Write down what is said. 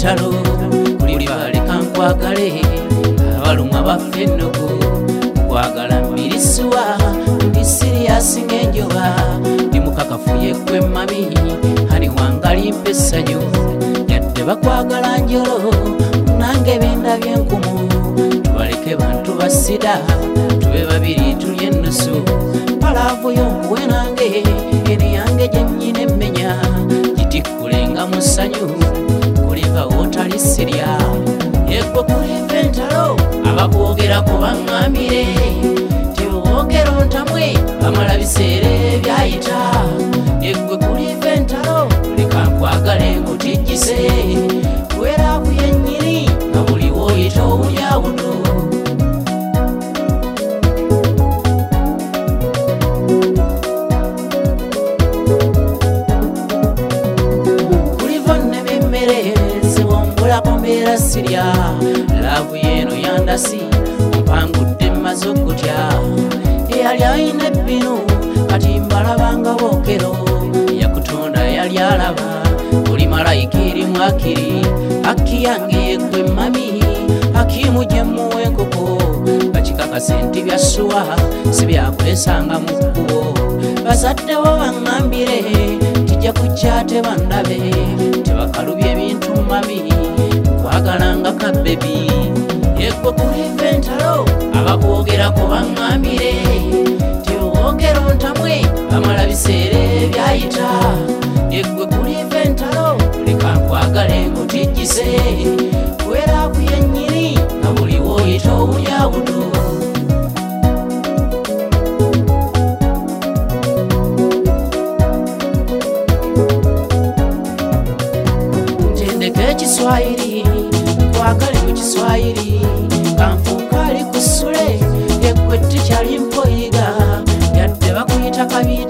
entalo kuli baleka nkwagale abalumwa baffe ennugu kwagala mbirisuwa ndi siriyasi ng'enjoba ndi mukakafu yeggwe mami hani wangali mpa essanyu yadde bakwagala njolo nange bendabye enkumu tubaleke bantu basida tube babiri tulye ennusu palaavu y'omuwe nange eno yange gye nnyina emmenya gitikulenga mu ssanyu kuliva wotali sirya yeggwe kuliva entalo abakwogeraku baŋŋambire tebogera ontamwe bamala biseera ebyayita yeggwe kuliva entalo leka nkwagale nkutijjise weraavu yennyini nga buli wooyita obulyawudu kuliva nneme emmere zibombulako mbeera sirya laavu yeeno yandasi ompangudde mmaze okutya eyali ayina ebbinu kati mbalabanga bookero yakutonda yali alaba buli malayika erimu akiri akki yange yeggwe mami akimu gye mmuwa enkoko bakikakase nti byassuwa si byakulesanga mu kkubo bazaddewo baŋŋambire tijja kujja tebandabe tebakalubya ebintu mami nkwagalanga kabbebi yeggwe kuliva entalo abakwogerako baŋŋambire tebogera ontamwe bamala biseera ebyayita yeggwe kuliva entalo leka nkwagale nkutijjise weraavu yennyini nga buli wooyita obulyawudu ntendeka ekiswayiri nkwagale mu kiswayiri kanfuuka ali ku ssule yeggwe tikyali mpoyiga yadde bakuyita kabi